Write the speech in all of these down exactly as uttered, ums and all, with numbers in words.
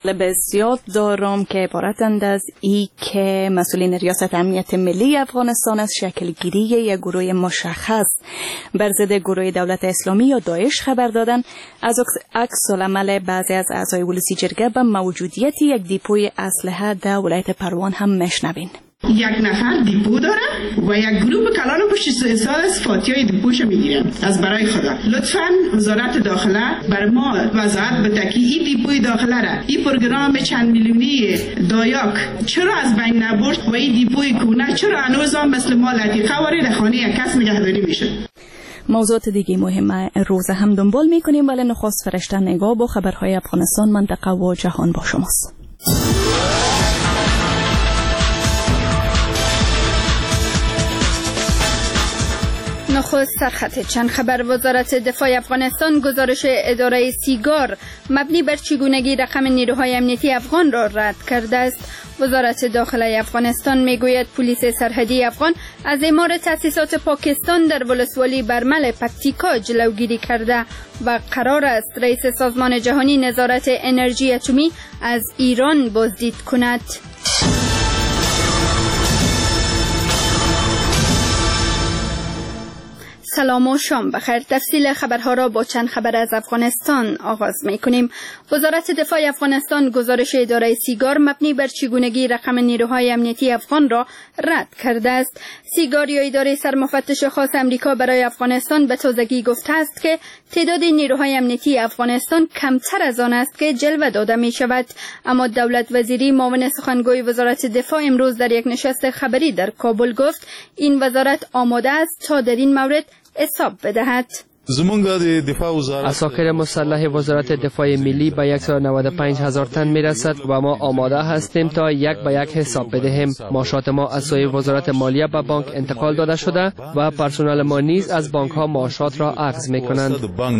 بسیار دارم که عبارتند از ای که مسئولین ریاست امنیت ملی افغانستان از شکل گیری یک گروه مشخص بر ضد گروه دولت اسلامی یا داعش خبر دادن. از عکس العمل بعضی از اعضای ولسی جرگه به موجودیت یک دیپوی اسلحه در ولایت پروان هم میشنوین. یک نفر دیپو داره و یک گروه کلان پشت سال از فاتیای دیپوش میگیرن. از برای خدا لطفاً وزارت داخله بر ما وضاحت بده که این دیپوی داخله را این پروگرام چند میلیونی دایاک چرا از بین نبرد و این دیپوی کونه چرا هنوز هم مثل ما لطیقه وارد خانه یک کس نگهداری میشه. موضوعات دیگه مهم روز هم دنبال میکنیم، ولی نخست فرشته نگاه با خبرهای افغانستان، منطقه و جهان با شماست. نخست سرخط چند خبر. وزارت دفاع افغانستان گزارش اداره سیگار مبنی بر چگونگی رقم نیروهای امنیتی افغان را رد کرده است. وزارت داخله افغانستان میگوید پلیس سرحدی افغان از اعمار تأسیسات پاکستان در ولسوالی برمل پکتیکا جلوگیری کرده و قرار است رئیس سازمان جهانی نظارت انرژی اتمی از ایران بازدید کند. سلام و شام بخیر. تفصیل خبرها را با چند خبر از افغانستان آغاز می‌کنیم. وزارت دفاع افغانستان گزارش اداره سیگار مبنی بر چگونگی رقم نیروهای امنیتی افغان را رد کرده است. سیگار یا اداره سرمفتش خاص امریکا برای افغانستان به تازگی گفته است که تعداد نیروهای امنیتی افغانستان کمتر از آن است که جلوه داده می شود. اما دولت وزیری معاون سخنگوی وزارت دفاع امروز در یک نشست خبری در کابل گفت این وزارت آماده است تا در این مورد حساب بدهد. عساکر مسلح وزارت دفاع ملی به صد و نود و پنج هزار تن می رسد و ما آماده هستیم تا یک به یک حساب بدهیم. معاشات ما از سوی وزارت مالیه به بانک انتقال داده شده و پرسنل ما نیز از بانک ها معاشات را اخذ می کنند.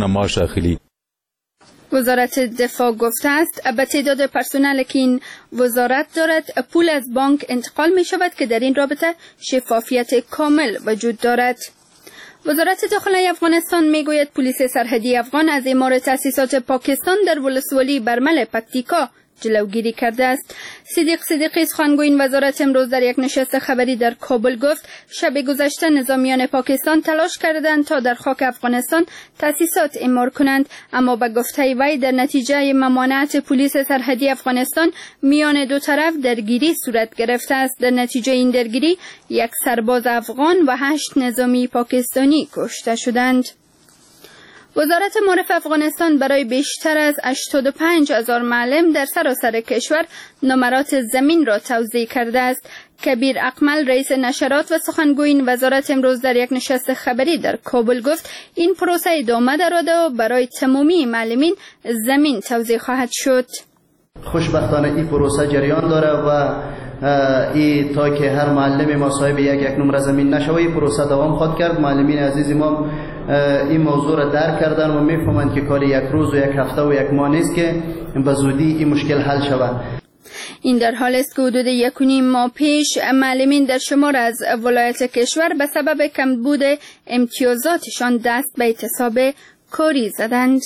وزارت دفاع گفته است به تعداد پرسنل که این وزارت دارد پول از بانک انتقال می شود که در این رابطه شفافیت کامل وجود دارد. وزارت داخله افغانستان میگوید پلیس سرحدی افغان از اعمار تأسیسات پاکستان در ولسوالی برمل پکتیکا جلوگیری کرده است. صدیق صدیقی سخنگوی این وزارت امروز در یک نشست خبری در کابل گفت شب گذشته نظامیان پاکستان تلاش کردند تا در خاک افغانستان تأسیسات اعمار کنند، اما به گفته وی در نتیجه ممانعت پلیس سرحدی افغانستان میان دو طرف درگیری صورت گرفته است. در نتیجه این درگیری یک سرباز افغان و هشت نظامی پاکستانی کشته شدند. وزارت معارف افغانستان برای بیشتر از هشتاد و پنج هزار معلم در سراسر کشور نمرات زمین را توزیع کرده است. کبیر اقمل رئیس نشرات و سخنگوی این وزارت امروز در یک نشست خبری در کابل گفت این پروسه ادامه دارد و برای تمامی معلمین زمین توزیع خواهد شد. خوشبختانه این پروسه جریان داره و ای تا که هر معلم ما صاحب یک یک نمره زمین نشوه این پروسه دوام خواهد کرد. معلمین عزیز ما این موضوع را درک کردن و میفهمند که کار یک روز و یک هفته و یک ماه نیست که به زودی این مشکل حل شود. این در حال است که حدود یک و نیم ماه پیش معلمین در شمار از ولایات کشور به سبب کمبود امتیازاتشان دست به اعتصاب کاری زدند.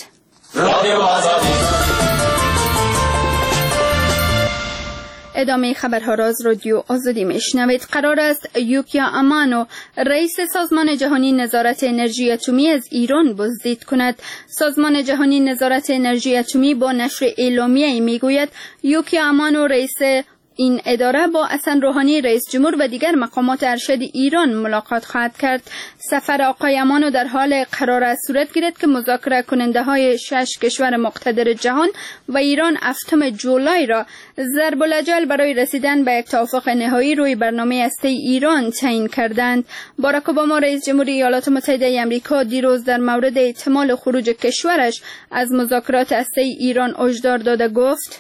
ادامه خبرها را از رادیو آزادی میشنوید. قرار است یوکیا امانو رئیس سازمان جهانی نظارت انرژی اتمی از ایران بازدید کند. سازمان جهانی نظارت انرژی اتمی با نشر اعلامیه‌ای میگوید یوکیا امانو رئیس این اداره با حسن روحانی رئیس جمهور و دیگر مقامات ارشد ایران ملاقات خواهد کرد. سفر آقای امانو در حال قرار است صورت گیرد که مذاکره کننده های شش کشور مقتدر جهان و ایران هفتم جولای را ضرب الاجل برای رسیدن به یک توافق نهایی روی برنامه هسته ایران تعیین کردند. باراک اوباما رئیس جمهور ایالات متحده آمریکا دیروز در مورد احتمال خروج کشورش از مذاکرات هسته ایران هشدار داده گفت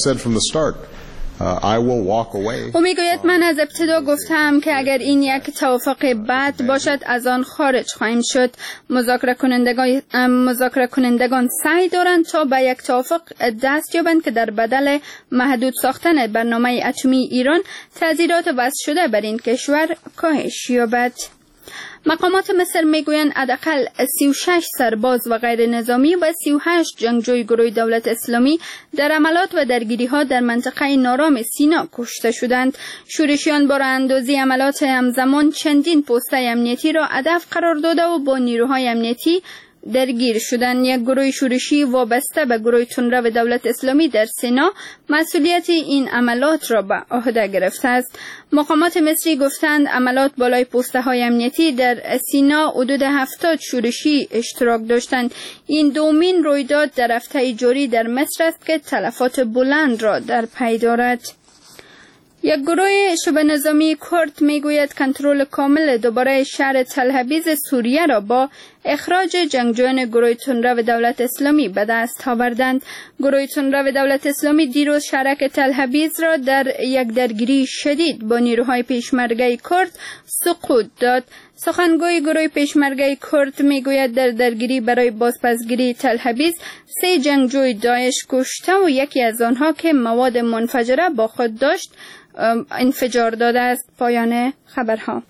او میگوید من از ابتدا گفتم که اگر این یک توافق بد باشد از آن خارج خواهیم شد. مذاکره کنندگان مذاکره کنندگان سعی دارند تا به یک توافق دست یابند که در بدل محدود ساختن برنامه اتمی ایران تأثیرات وضع شده بر این کشور کاهش یابد. مقامات مصر میگویند حداقل سی و شش سرباز و غیر نظامی و سی و هشت جنگجوی گروه دولت اسلامی در حملات و درگیری‌ها در منطقه نارام سینا کشته شدند. شورشیان با راه‌اندازی حملات همزمان چندین پست امنیتی را هدف قرار داده و با نیروهای امنیتی درگیر شدند. یک گروه شورشی وابسته به گروه تندرو دولت اسلامی در سینا مسئولیت این عملات را به عهده گرفته است. مقامات مصری گفتند عملات بالای پسته های امنیتی در سینا حدود هفتاد شورشی اشتراک داشتند. این دومین رویداد در هفته جاری در مصر است که تلفات بلند را در پی دارد. یک گروه شبه نظامی کرد میگوید کنترل کامل دوباره شهر تل‌ابیب سوریه را با اخراج جنگجویان گروه تندرو دولت اسلامی به دست آوردند. گروه تندرو دولت اسلامی دیروز شهرک تل‌ابیب را در یک درگیری شدید با نیروهای پیشمرگه کرد سقوط داد. سخنگوی گروه پیشمرگه کرد میگوید در درگیری برای بازپسگیری تل‌ابیب سه جنگجوی داعش کشته و یکی از آنها که مواد منفجره با خود داشت انفجار داده است. پایان خبرها.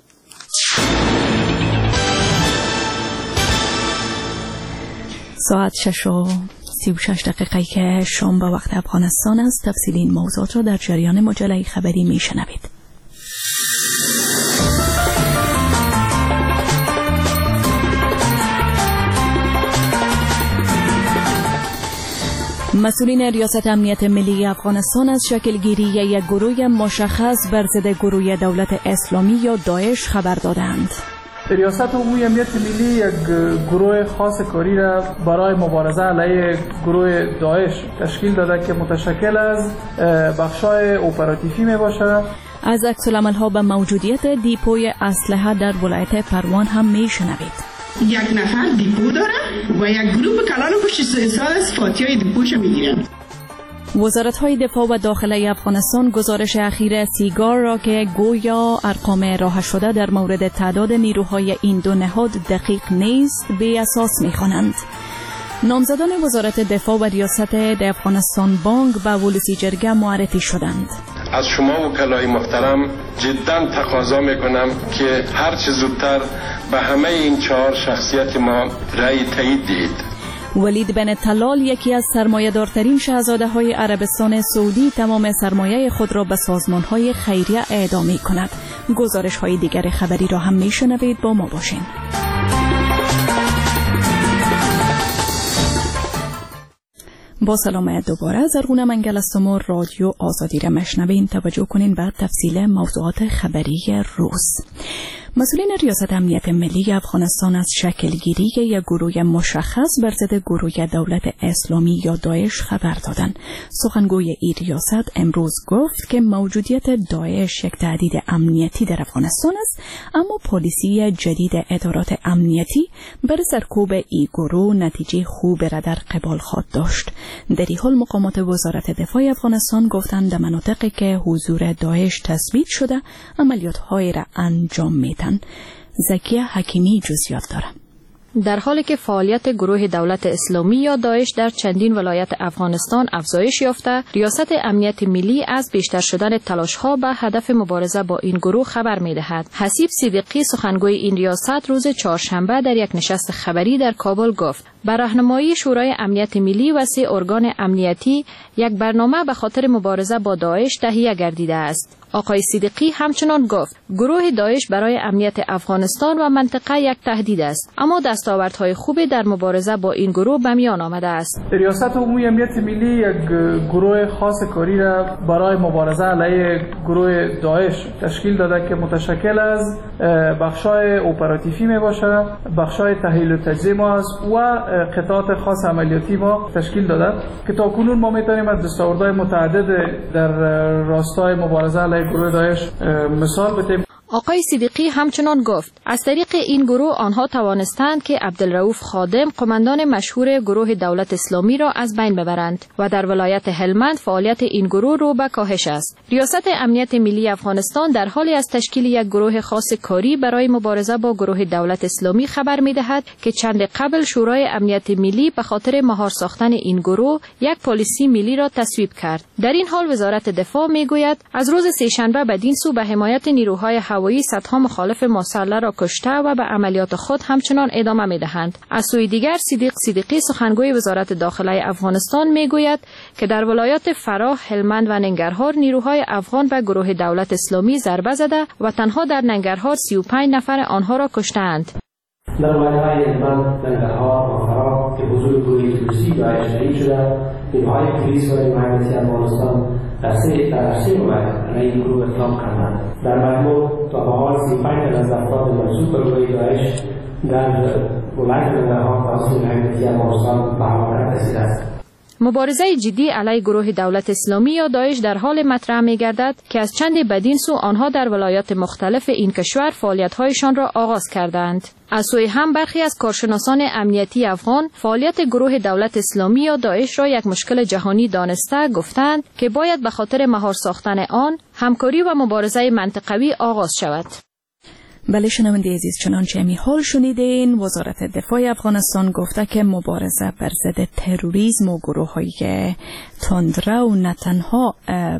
ساعت شش و سی و شش دقیقه که شام به وقت افغانستان است. تفصیل این موضوعات را در جریان مجله خبری می شنوید. مسئولین ریاست امنیت ملی افغانستان از شکلگیری یک گروه مشخص بر ضد گروه دولت اسلامی یا داعش خبر دادند. ریاست عمومی امنیت ملی یک گروه خاص کاری را برای مبارزه علیه گروه داعش تشکیل داده که متشکل از بخشای اپراتیوی می باشد. از عکس‌العمل‌ها به موجودیت دیپوی اسلحه در ولایت پروان هم می شنوید. یک نفر دیپو داره و یک گروه کلان پشت سال از فاتحای دیپوش میگیرن. وزارت‌های دفاع و داخله افغانستان گزارش اخیر سیگار را که گویا ارقام ارائه شده در مورد تعداد نیروهای این دو نهاد دقیق نیست به اساس می‌خوانند. نامزدان وزارت دفاع و ریاست افغانستان بانک به ولسی جرگه معرفی شدند. از شما وکلای محترم جدا تقاضا میکنم که هر چه زودتر به همه این چهار شخصیت ما رأی تایید دهید. ولید بن طلال یکی از سرمایه‌دارترین شاهزاده های عربستان سعودی تمام سرمایه خود را به سازمان های خیریه اعطا می کند. گزارش های دیگر خبری را هم می شنوید. با ما باشین. با سلام دوباره زرغونه منگل هستم و رادیو آزادی را مشنوین. توجه کنین به تفصیل موضوعات خبری روز. مسئولین ریاست امنیت ملی افغانستان از شکلگیری یک گروه مشخص بر ضد گروه دولت اسلامی یا داعش خبر دادند. سخنگوی این ریاست امروز گفت که موجودیت داعش یک تهدید امنیتی در افغانستان است، اما پالیسی جدید ادارات امنیتی بر سرکوب این گروه نتیجه خوب را در قبال خواهد داشت. در این حال مقامات وزارت دفاع افغانستان گفتند در مناطقی که حضور داعش تثبیت شده عملیات‌های را انجام می‌دهند. زکیه حکیمی جزئیات داره. در حالی که فعالیت گروه دولت اسلامی یا داعش در چندین ولایت افغانستان افزایش یافته، ریاست امنیت ملی از بیشتر شدن تلاش‌ها به هدف مبارزه با این گروه خبر می‌دهد. حسیب صدیقی سخنگوی این ریاست روز چهارشنبه در یک نشست خبری در کابل گفت با راهنمایی شورای امنیت ملی و سه ارگان امنیتی یک برنامه به خاطر مبارزه با داعش تهیه گردیده است. آقای صدیقی همچنان گفت گروه داعش برای امنیت افغانستان و منطقه یک تهدید است، اما دستاوردهای خوبی در مبارزه با این گروه به میان آمده است. ریاست عمومی امنیت ملی یک گروه خاص کاری را برای مبارزه علیه گروه داعش تشکیل داده که متشکل از بخشای اپراتیوی می باشد، بخشای تحلیل و تجزیه ما است و قطعات خاص عملیاتی ما تشکیل داده که تاکنون ما میتونیم از دستاوردهای متعدد در راستای مبارزه علیه گروه داعش مثال بتیم. آقای صدیقی همچنان گفت از طریق این گروه آنها توانستند که عبدالرؤوف خادم قماندان مشهور گروه دولت اسلامی را از بین ببرند و در ولایت هلمند فعالیت این گروه رو به کاهش است. ریاست امنیت ملی افغانستان در حالی از تشکیل یک گروه خاص کاری برای مبارزه با گروه دولت اسلامی خبر می‌دهد که چند قبل شورای امنیت ملی به خاطر مهار ساختن این گروه یک پالیسی ملی را تصویب کرد. در این حال وزارت دفاع می‌گوید از روز سه‌شنبه بدین سو به حمایت نیروهای هوایی صدها مخالف مسلح را کشته و به عملیات خود همچنان ادامه می‌دهند. از سوی دیگر صدیق صدیقی سخنگوی وزارت داخله افغانستان میگوید که در ولایات فراه، هلمند و ننگرهار نیروهای افغان به گروه دولت اسلامی ضربه زده و تنها در ننگرهار سی و پنج نفر آنها را کشتند. در ولایت‌های هلمند، ننگرهار و فراه که حضور گروه روسی داعش تایید شده، نیروهای پلیس و نیروهای افغانستان در سه در سه ولایت علیه این گروه اقدام کردند. در مجموع تا به حال سی و پنج تن از افراد منسوب به گروه داعش در ولایت ننگرهار توسط نیروهای افغانستان به هلاکت رسیده است. مبارزه جدی علیه گروه دولت اسلامی یا داعش در حال مطرح می‌گردد که از چند بدین سو آنها در ولایات مختلف این کشور فعالیت‌هایشان را آغاز کردند. از سوی هم برخی از کارشناسان امنیتی افغان فعالیت گروه دولت اسلامی یا داعش را یک مشکل جهانی دانسته گفتند که باید به خاطر مهار ساختن آن همکاری و مبارزه منطقوی آغاز شود. بله شنونده عزیز، چنانچه امی حال شنیدین، وزارت دفاع افغانستان گفته که مبارزه بر ضد تروریسم و گروه‌های تندرو نه تنها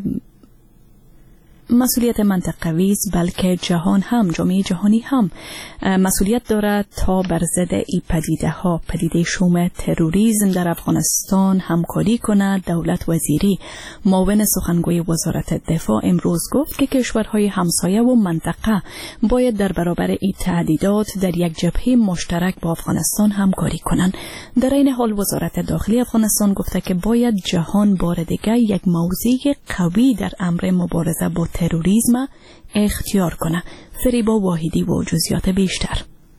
مسئولیت منطقوی است بلکه جهان هم جامعه جهانی هم مسئولیت دارد تا بر ضد این پدیده ها پدیده شوم تروریسم در افغانستان همکاری کند. دولت وزیری معاون سخنگوی وزارت دفاع امروز گفت که کشورهای همسایه و منطقه باید در برابر این تهدیدات در یک جبهه مشترک با افغانستان همکاری کنند. در این حال وزارت داخلی افغانستان گفته که باید جهان بار دیگر یک موضع قوی در امر مبارزه با تروریسم اختیار کنه. فریبا واحدی و جزئیات بیشتر.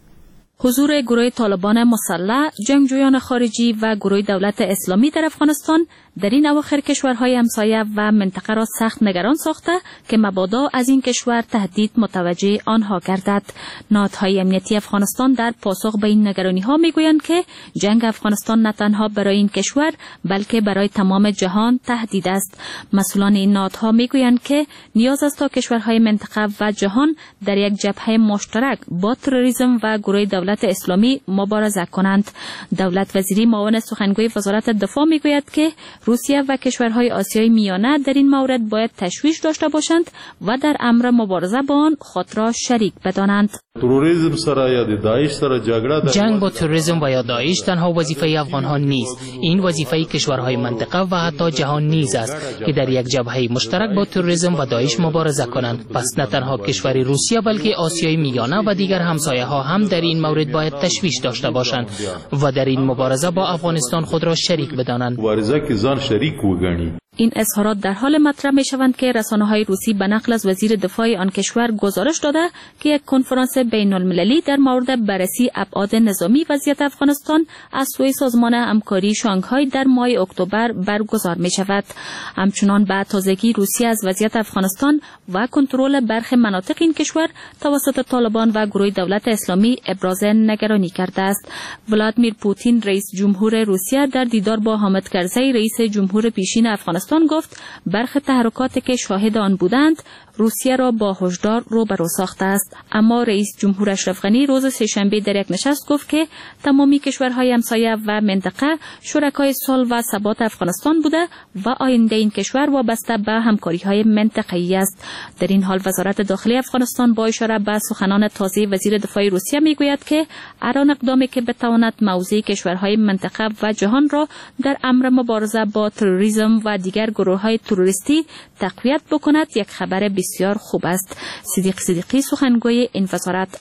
حضور گروه طالبان مسلح، جنگجویان خارجی و گروه دولت اسلامی در افغانستان در این اواخر کشورهای همسایه و منطقه را سخت نگران ساخته که مبادا از این کشور تهدید متوجه آنها گردد. نهادهای امنیتی افغانستان در پاسخ به این نگرانی‌ها میگویند که جنگ افغانستان نه تنها برای این کشور بلکه برای تمام جهان تهدید است. مسئولان این نهادها میگویند که نیاز است تا کشورهای منطقه و جهان در یک جبهه مشترک با تروریسم و گروه دولت اسلامی مبارزه کنند. دولت وزیری معاون سخنگوی وزارت دفاع میگوید که روسیه و کشورهای آسیای میانه در این مورد باید تشویش داشته باشند و در امر مبارزه با آن خود را شریک بدانند. تروریسم سره یا داعش سره جګړه جنگ با تروریسم و یا داعش تنها وظیفه افغانان نیست. این وظیفه کشورهای منطقه و حتی جهان نیز است که در یک جبهه مشترک با تروریسم و داعش مبارزه کنند. پس نه تنها کشور روسیه بلکه آسیای میانه و دیگر همسایه ها هم در این مورد باید تشویش داشته باشند و در این مبارزه با افغانستان خود را شریک بدانند. مبارزه که ځان شریک وګڼي. این اظهارات در حال مطرح می شوند که رسانه‌های روسی به نقل از وزیر دفاع آن کشور گزارش داده که یک کنفرانس بین المللی در مورد بررسی ابعاد نظامی وضعیت افغانستان از سوی سازمان همکاری شانگهای در ماه اکتبر برگزار می شود. همچنان به تازگی روسیه از وضعیت افغانستان و کنترل برخی مناطق این کشور توسط طالبان و گروه دولت اسلامی ابراز نگرانی کرده است. ولادیمیر پوتین رئیس جمهور روسیه در دیدار با حامد کرزی رئیس جمهور پیشین افغانستان گفت برخی تحرکاتی که شاهد آن بودند روسیه را با هشدار روبرو ساخته است. اما رئیس جمهور اشرف غنی روز سه‌شنبه در یک نشست گفت که تمامی کشورهای همسایه و منطقه شرکای صلح و ثبات افغانستان بوده و آینده این کشور وابسته به همکاری‌های منطقه‌ای است. در این حال وزارت داخلی افغانستان با اشاره به سخنان تازه وزیر دفاع روسیه میگوید که هر آن اقدامی که بتواند موضع کشورهای منطقه و جهان را در امر مبارزه با تروریسم و دیگر گروه‌های تروریستی تقویت بکند یک خبر بسیار خوب است. صدیق صدیقی سخنگوی این وزارت: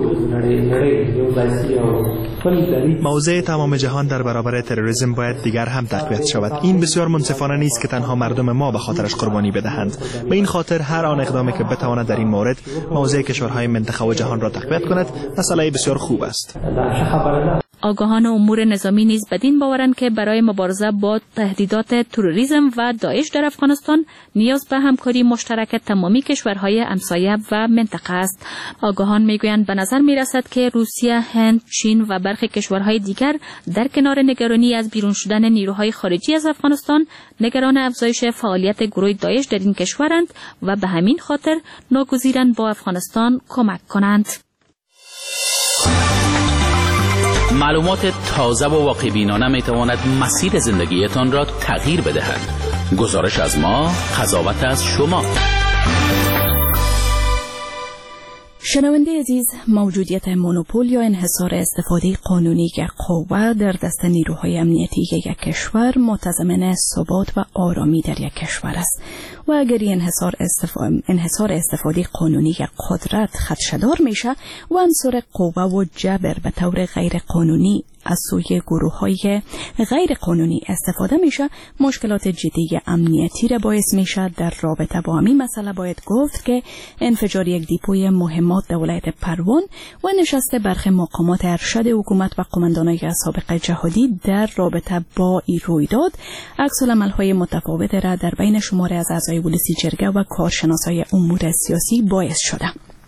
موضع تمام جهان در برابر تروریسم باید دیگر هم تقویت شود. این بسیار منصفانه نیست که تنها مردم ما به خاطرش قربانی بدهند. به این خاطر هر آن اقدامی که بتواند در این مورد موضع کشورهای منطقه و جهان را تقویت کند مسئله بسیار خوب است. آگاهان امور نظامی نیز بدین باورند که برای مبارزه با تهدیدات تروریسم و داعش در افغانستان نیاز به همکاری مشترک تمامی کشورهای همسایه و منطقه است. آگاهان میگویند به نظر میرسد که روسیه، هند، چین و برخی کشورهای دیگر در کنار نگرانی از بیرون شدن نیروهای خارجی از افغانستان نگران افزایش فعالیت گروه داعش در این کشورند و به همین خاطر ناگزیرند با افغانستان کمک کنند. معلومات تازه و واقع‌بینانه میتواند مسیر زندگیتان را تغییر بدهد. گزارش از ما، قضاوت از شما. شنونده عزیز، موجودیت مونوپول یا انحصار استفاده قانونی یک قوه در دست نیروهای امنیتی یک کشور متضمن ثبات و آرامی در یک کشور است و اگر این انحصار, استف... انحصار استفاده قانونی یک قدرت خدشه‌دار میشه و عنصر قوه و جبر به طور غیر قانونی از سوی گروه های غیر قانونی استفاده میشه، مشکلات جدی امنیتی را باعث میشه. در رابطه با همین مسئله باید گفت که انفجار یک دیپوی مهمات در ولایت پروان و نشست برخی مقامات ارشد حکومت و قماندانای سابق جهادی در رابطه با این رویداد عکس‌العمل‌های متفاوت را در بین شماره از اعضای ولسی جرگه و کارشناسای امور سیاسی باعث شده.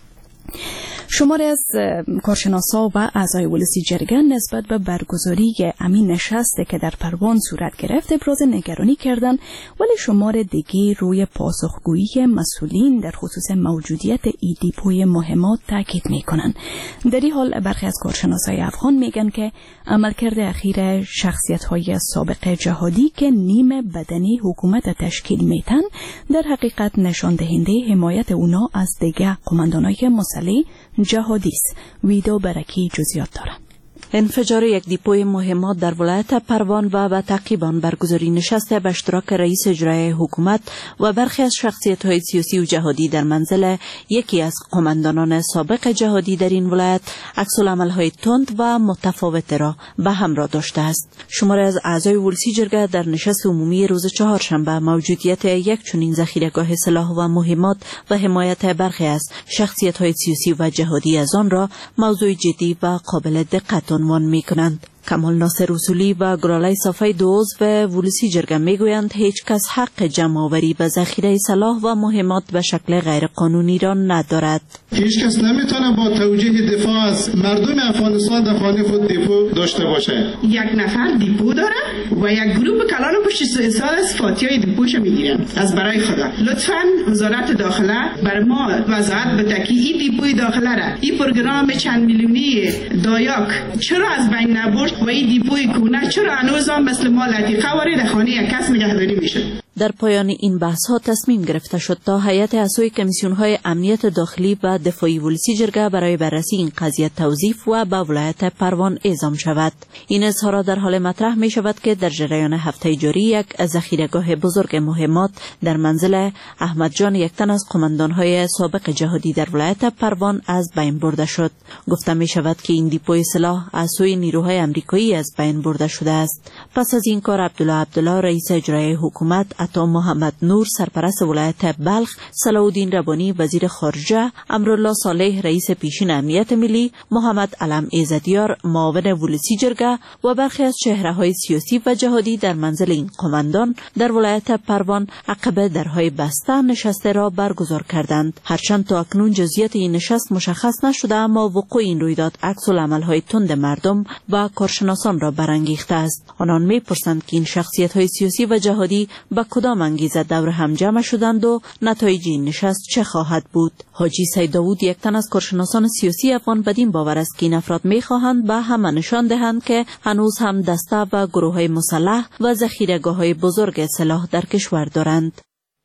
شماره از کارشناسا و اعضای ولسی جرگه نسبت به برگزاری امین نشسته که در پروان صورت گرفت ابراز نگرانی کردند، ولی شماره دیگه روی پاسخگویی مسئولین در خصوص موجودیت ای دیپوی مهمات تاکید میکنند. در این حال برخی از کارشناسای افغان میگن که عملکرد اخیر شخصیت‌های سابق جهادی که نیم بدنی حکومت تشکیل میتن در حقیقت نشان دهنده حمایت اونا از دیگر قماندانای مسلح جهادی است. ویدو برکی جزئیات دارد. انفجار یک دیپوی مهمات در ولایت پروان و به تعقیب آن برگزاری نشست به اشتراک رئیس اجرایی حکومت و برخی از شخصیت‌های سیاسی و جهادی در منزل یکی از قماندانان سابق جهادی در این ولایت عکس‌العمل‌های تند و متفاوت را به همراه داشته است. شماره از اعضای ولسی جرگه در نشست عمومی روز چهارشنبه موجودیت یک چنین ذخیره‌گاه سلاح و مهمات و حمایت برخی از شخصیت‌های سیاسی و جهادی از آن را موضوع جدی و قابل دقت عنوان می‌کنند. کمال ناصر اصولی و گرالای صافی دو عضو ولسی جرگه میگویند هیچ کس حق جمع آوری به ذخیره سلاح و مهمات به شکل غیر قانونی را ندارد. هیچ کس نمیتونه با توجیه دفاع از مردم افغانستان در خانه خود دیپو داشته باشه. یک نفر دیپو داره و یک گروه کلان پشت سال از فاتیای دیپوش میگیرن. از برای خدا لطفاً وزارت داخله بر ما وضاحت بده که این دیپوی داخله را این پروگرام چند میلیونی دایاک چرا از بین نبرد و این دیپوی کونه چرا هنوز هم مثل ما لطیقه وارد خانه یک کس نگهداری میشه. در پایان این بحث ها تصمیم گرفته شد تا هیئت اعضای کمیسیون های امنیت داخلی و دفاعی ولسی جرگه برای بررسی این قضیه توظیف و به ولایت پروان اعزام شود. این اظهارات در حال مطرح می شود که در جریان هفته جاری یک ذخیره‌گاه بزرگ مهمات در منزل احمد جان، یک تن از قماندان های سابق جهادی در ولایت پروان از بین برده شد. گفته می شود که این دیپوی سلاح از سوی نیروهای آمریکایی از بین برده شده است. پس از این کار عبدالله عبدالله رئیس اجرایی حکومت، عطا محمد نور سرپرست ولایت بلخ، صلاح الدین ربانی وزیر خارجه، امرالله صالح رئیس پیشین امنیت ملی، محمد علم ایزدیار معاون ولسی جرگه و برخی از چهره‌های سیاسی و جهادی در منزل این قماندان در ولایت پروان عقب درهای بسته نشست را برگزار کردند. هرچند تا اکنون جزئیات این نشست مشخص نشده، اما وقوع این رویداد عکس‌العمل‌های تند مردم و کارشناسان را برانگیخته است. آنان می‌پرسند که این شخصیت‌های سیاسی و جهادی با کدام انگیزه دور هم جمع شدند و نتایج این نشست چه خواهد بود. حاجی سید داوود، یک تن از کارشناسان سیاسی افغان، بدین باور است که این افراد می‌خواهند به همه نشان دهند که هنوز هم دسته و گروه‌های مسلح و ذخیره‌گاه‌های بزرگ سلاح در کشور دارند.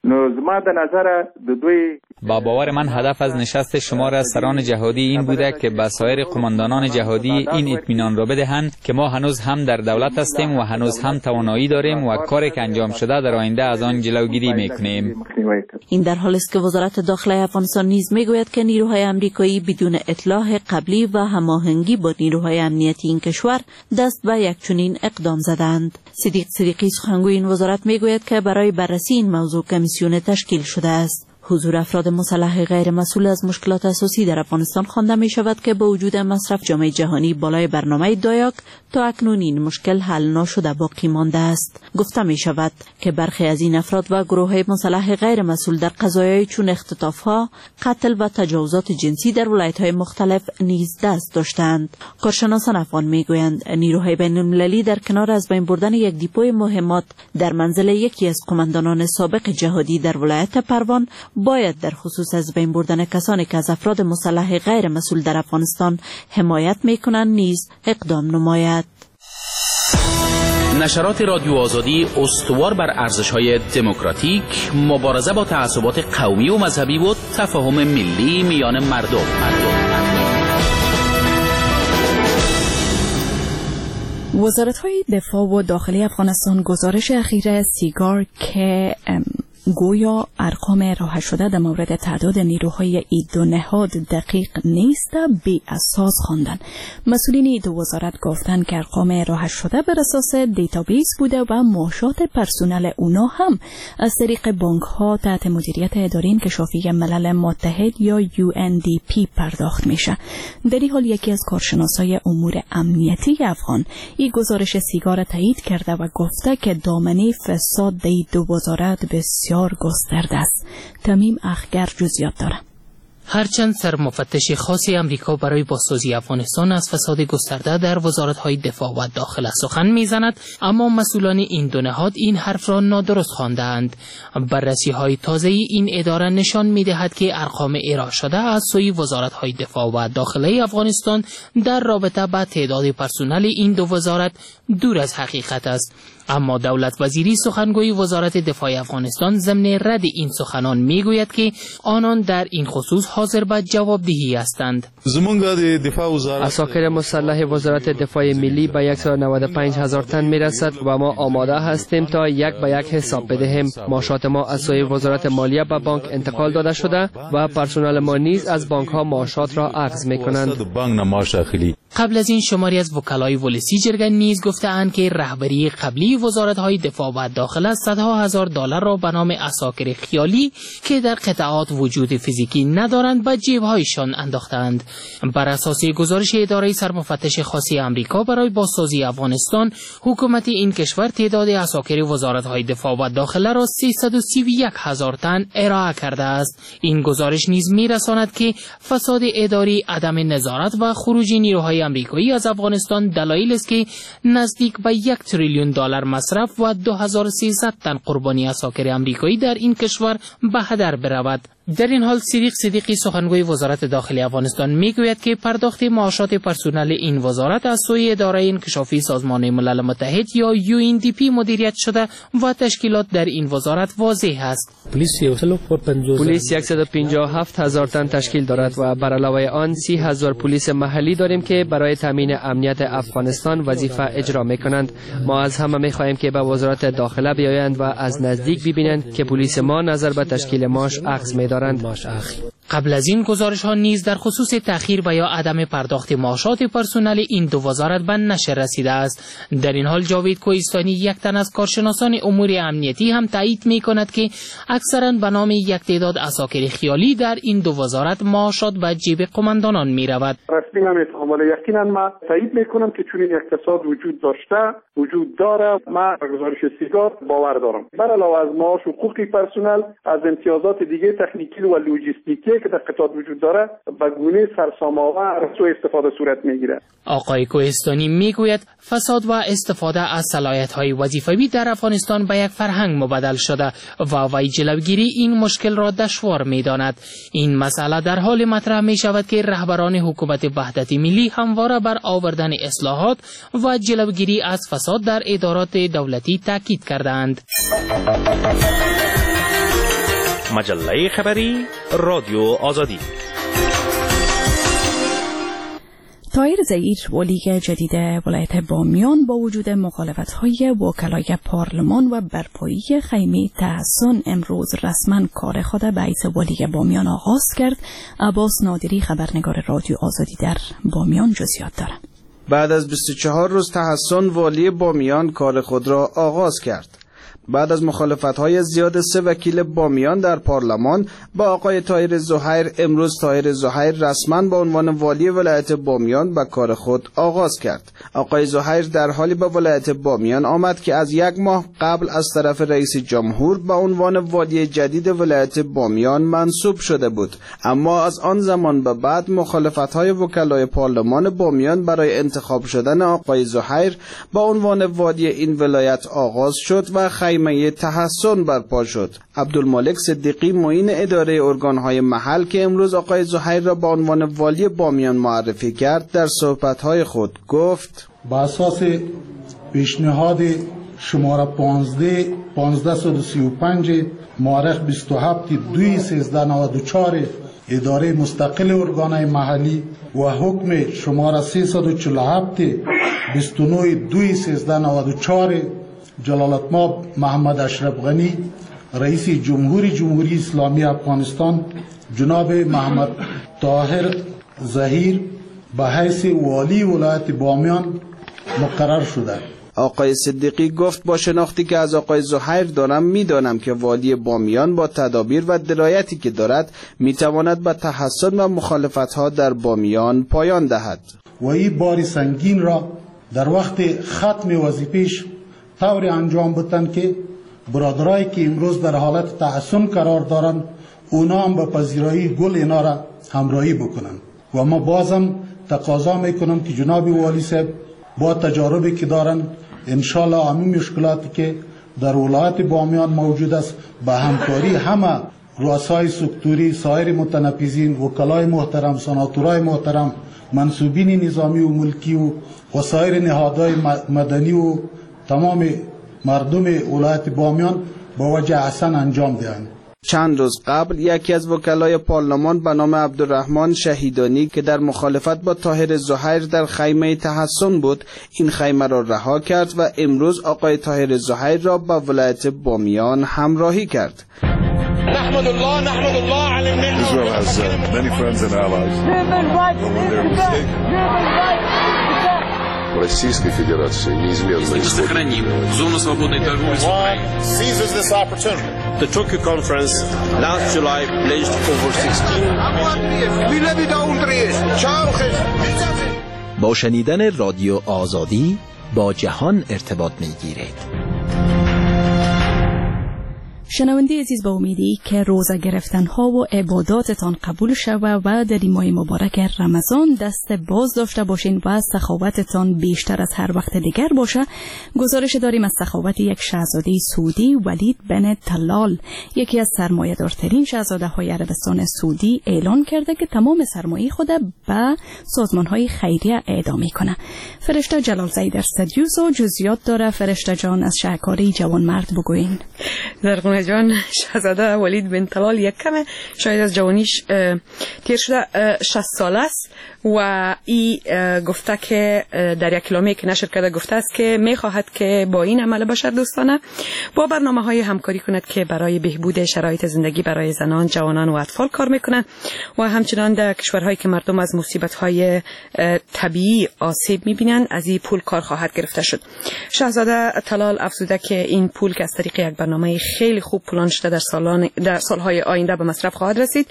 با باور من هدف از نشست شمار از سران جهادی این بوده که به سایر قماندانان جهادی این اطمینان را بدهند که ما هنوز هم در دولت هستیم و هنوز هم توانایی داریم و کاری که انجام شده در آینده از آن جلوگیری میکنیم. این در حالی است که وزارت داخله افغانستان نیز میگوید که نیروهای آمریکایی بدون اطلاع قبلی و هماهنگی با نیروهای امنیتی این کشور دست به یک چنین اقدام زدند. صدیق صدیقی سخنگوی این وزارت میگوید که برای بررسی این موضوع کمیسیون تشکیل شده است. حضور افراد مسلح غیر مسئول از مشکلات اساسی در افغانستان خوانده می شود که با وجود مصرف جامعه جهانی بالای برنامه دایاک تا اکنون این مشکل حل نشده باقی مانده است. گفته می شود که برخی از این افراد و گروه مسلح غیر مسئول در قضایای چون اختطافها، قتل و تجاوزات جنسی در ولایت‌های مختلف نیز دست داشتند. کارشناسان افغان می گویند نیروهای بین المللی در کنار از بین بردن یک دیپوی مهمات در منزل یکی از قماندانان سابق جهادی در ولایت پروان باید در خصوص از بین بردن کسانی که از افراد مسلح غیر مسئول در افغانستان حمایت میکنند نیز اقدام نماید. نشرات رادیو آزادی استوار بر ارزش‌های دموکراتیک، مبارزه با تعصبات قومی و مذهبی و تفاهم ملی میان مردم. وزارت‌های دفاع و داخلی افغانستان گزارش اخیر سیگار که گویا ارقام ارائه شده در مورد تعداد نیروهای این دو نهاد دقیق نیست بی اساس خواندن. مسئولین این دو وزارت گفتند که ارقام ارائه شده بر اساس دیتابیس بوده و معاشات پرسنل اونا هم از طریق بانک ها تحت مدیریت اداره انکشافی ملل متحد یا یو ان دی پی پرداخت میشه. در این حال یکی از کارشناسای امور امنیتی افغان این گزارش سیگار تایید کرده و گفته که دامنه فساد در این دو وزارت بسیار گسترده است. تمیم اخگر جزئیات داره. هرچند سرمفتش خاصی امریکا برای بازسازی افغانستان از فساد گسترده در وزارت‌های دفاع و داخله سخن میزند، اما مسئولان این دو نهاد این حرف را نادرست خواندند. بررسی‌های تازه این اداره نشان می‌دهد که ارقام ارائه شده از سوی وزارت‌های دفاع و داخله افغانستان در رابطه با تعداد پرسنل این دو وزارت دور از حقیقت است. اما دولت وزیری سخنگوی وزارت دفاع افغانستان ضمن رد این سخنان میگوید که آنان در این خصوص حاضر به جوابدهی هستند. عساکر مسلح وزارت دفاع ملی به صد و نود و پنج هزار تن میرسد و ما آماده هستیم تا یک به یک حساب بدهیم. معاشات ما از سوی وزارت مالیه به بانک انتقال داده شده و پرسنل ما نیز از بانک ها معاشات را اخذ میکنند. قبل از این شماری از وکلای ولسی جرگه نیز گفته‌اند که رهبری قبلی وزارت‌های دفاع و داخله صدها هزار دلار را به نام عساکر خیالی که در قطعات وجود فیزیکی ندارند به جیب‌هایشان انداختند. بر اساس گزارش اداره سرمفتش خاصی آمریکا برای بازسازی افغانستان، حکومت این کشور تعداد عساکر وزارت‌های دفاع و داخله را سیصد و سی و یک هزار تن ارائه کرده است. این گزارش نیز می‌رساند که فساد اداری، عدم نظارت و خروج نیروهای آمریکایی از افغانستان دلایل است که نزدیک به یک تریلیون دلار مصرف و دو هزار و سیصد تن قربانی عساکر آمریکایی در این کشور به هدر برود. در این حال صدیق صدیقی سخنگوی وزارت داخلی افغانستان میگوید که پرداخت معاشات پرسنل این وزارت از سوی اداره انکشافی سازمان ملل متحد یا یو ان دی پی مدیریت شده و تشکیلات در این وزارت واضح است. پلیس صد و پنجاه و هفت هزار تن تشکیل دارد و بر علاوه آن سی هزار پلیس محلی داریم که برای تامین امنیت افغانستان وظیفه اجرا میکنند. ما از همه میخواهیم که به وزارت داخله بیایند و از نزدیک ببینند که پلیس ما نظر به تشکیل ماش اخذ می‌دارند. قبل از این گزارش ها نیز در خصوص تأخیر و یا عدم پرداخت معاشات پرسنل این دو وزارت به نشر رسیده است. در این حال جاوید کوهستانی، یک تن از کارشناسان امور امنیتی، هم تایید می کند که اکثرا به نام یک تعداد عساکر خیالی در این دو وزارت معاشات به جیب قماندانان می رود. رسمی نمیتونم ولی یقینا ما تایید می کنم که چون این اقتصاد وجود داشته وجود داره. ما گزارش سیگار باور دارم. بر علاوه از معاش و حقوق پرسنل، از امتیازات دیگه تکنیکی و لوجستیکی که در قطعات وجود داره به گونه سرسام‌آور سوء استفاده صورت میگیره. آقای کوهستانی میگوید فساد و استفاده از صلاحیت‌های وظیفوی در افغانستان به یک فرهنگ مبدل شده و وی جلوگیری این مشکل را دشوار می‌داند. این مسئله در حال مطرح می‌شود که رهبران حکومت وحدت ملی همواره بر آوردن اصلاحات و جلوگیری از فساد در ادارات دولتی تاکید کردند. مجله خبری رادیو آزادی. طاهر زئیر، ولی جدید ولایت بامیان، با وجود مخالفت‌های وکلای پارلمان و برپایی خیمه تحسن، امروز رسما کار خود به حیث ولی بامیان آغاز کرد. عباس نادری، خبرنگار رادیو آزادی در بامیان، جزئیات دارد. بعد از بیست و چهار روز تحسن، والی بامیان کار خود را آغاز کرد. بعد از مخالفت‌های زیاد سه وکیل بامیان در پارلمان با آقای طاهر زهیر، امروز طاهر زهیر رسما به عنوان والی ولایت بامیان به کار خود آغاز کرد. آقای زهیر در حالی به ولایت بامیان آمد که از یک ماه قبل از طرف رئیس جمهور به عنوان والی جدید ولایت بامیان منصوب شده بود، اما از آن زمان به بعد مخالفت‌های وکلای پارلمان بامیان برای انتخاب شدن آقای زهیر به عنوان والی این ولایت آغاز شد و خیمه تحسن برپا شد. عبدالمالک صدیقی، معین اداره ارگانهای محل که امروز آقای زهیر را به عنوان والی بامیان معرفی کرد، در صحبت‌های خود گفت: با اساس پیشنهاد شماره پانزده پانزده صد و سی و پنج مورخ بیست و هفت دوی سیزده نود و چهار اداره مستقل ارگانهای محلی و حکم شماره سیصد و چهل و هفت بیست و نه دوی سیزده نود و چهار جلالتمآب محمد اشرف غنی رئیس جمهوری جمهوری اسلامی افغانستان جناب محمد طاهر ظهیر به حیث والی ولایت بامیان مقرر شده. آقای صدیقی گفت با شناختی که از آقای زهیر دارم میدانم که والی بامیان با تدابیر و درایتی که دارد میتواند به تحسن و مخالفت‌ها در بامیان پایان دهد و این بار سنگین را در وقت ختم وظیفه‌اش طور انجام بدن که برادرایی که امروز در حالت تحسن قرار دارند اونا هم به پذیرایی گل اینا را همراهی بکنن و ما بازم تقاضا میکنم که جناب والی صاحب با تجاربی که دارن انشالله همین مشکلاتی که در ولایت بامیان موجود است به همکاری همه رؤسای سکتوری، سایر متنفذین، وکلای محترم، سناتورای محترم، منصوبین نظامی و ملکی و وسایر نهادهای مدنی و تمام مردم ولایت بامیان با وجه احسن انجام دهند. چند روز قبل یکی از وکلای پارلمان به نام عبدالرحمن شهیدانی که در مخالفت با طاهر ظهیر در خیمه تحسن بود این خیمه را رها کرد و امروز آقای طاهر ظهیر را به ولایت بامیان همراهی کرد. نحمد الله نحمد الله علی النعمة. Israel has uh, many friends and allies. Российской Федерации неизменно сохраним зону свободной торговли с Украиной. Seizes this opportunity. The Tokyo conference last July pledged over sixteen با شنیدن رادیو آزادی با جهان ارتباط می‌گیرید. شنونده عزیز، با امیدی که روزه گرفتن ها و عباداتتان قبول شود و در این ماه مبارک رمضان دست باز داشته باشین و سخاوتتان بیشتر از هر وقت دیگر باشه، گزارش داریم از سخاوت یک شاهزاده سعودی، ولید بن طلال، یکی از سرمایه‌دارترین شاهزاده های عربستان سعودی، اعلان کرده که تمام سرمایه خود به سازمان های خیریه اهدا میکنه. فرشته جلال زید در استودیوس و جزئیات داره. فرشته جان، از شهکاری جوان مرد بگوین. در جان، شاهزاده ولید بن طلال یک کمه شاید از جوانیش تیر شده، شصت ساله است و ای گفته که در یک کلامی که نشر کرده گفته است که میخواهد که با این عمل بشر دوستانه با برنامه های همکاری کند که برای بهبود شرایط زندگی برای زنان، جوانان و اطفال کار میکنه و همچنان در کشورهایی که مردم از مصیبت های طبیعی آسیب میبینن از این پول کار خواهد گرفته شد. شاهزاده طلال افزوده که این پول که از طریق یک برنامه خیلی خوب پلان شده در سالان در سالهای آینده به مصرف خواهد رسید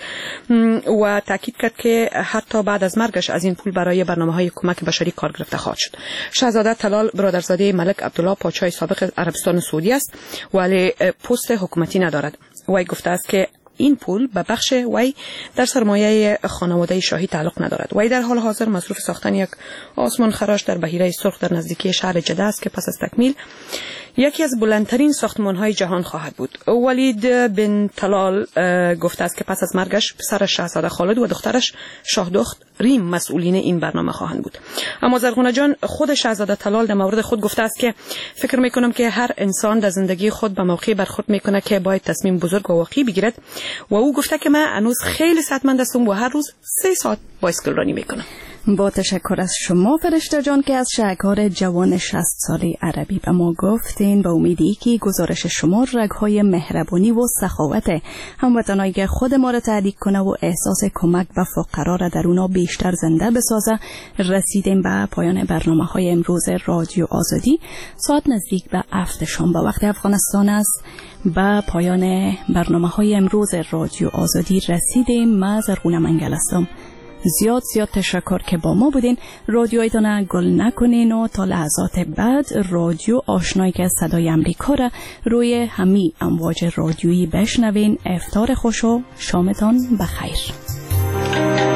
و تاکید کرد که حتی بعد از مرگش از این پول برای برنامه‌های کمک بشری کار گرفته خواهد شد. شاهزاده طلال برادرزاده ملک عبدالله پادشاه سابق عربستان سعودی است ولی پست حکومتی ندارد. وی گفته است که این پول به بخش وی در سرمایه خانواده شاهی تعلق ندارد. وی در حال حاضر مصروف ساختن یک آسمان خراش در بحیره سرخ در نزدیکی شهر جده است که پس از تکمیل یکی از بلندترین ساختمان‌های جهان خواهد بود. ولید بن طلال گفته است که پس از مرگش پسرش شاهزاده خالد و دخترش شاهدخت ریم مسئولین این برنامه خواهند بود. اما زرغونه جان، خود شاهزاده طلال در مورد خود گفته است که فکر می‌کنم که هر انسان در زندگی خود به موقعی برخورد می‌کنه که باید تصمیم بزرگ و واقعی بگیرد و او گفته که من هنوز خیلی صحتمند هستم و هر روز سه ساعت بایسکل رانی می‌کنم. با تشکر از شما فرشته جان که از شهکار جوان شصت ساله عربی به ما گفتین. با امیدی که گزارش شما رگهای مهربانی و سخاوت هموطنای خود ما را تحریک کنه و احساس کمک به فقرا را در اونا بیشتر زنده بسازه. رسیدیم به پایان برنامه های امروز رادیو آزادی. ساعت نزدیک به هفت شام با وقت افغانستان است. به پایان برنامه های امروز رادیو آزادی رسیدیم. من زرغونه منگل هستم. زیاد زیاد تشکر که با ما بودین. رادیویتان گل نکنین و تا لحظات بعد رادیو آشنایی که صدای امریکا را روی همی امواج رادیویی بشنوین. افطار خوش و شامتان بخیر.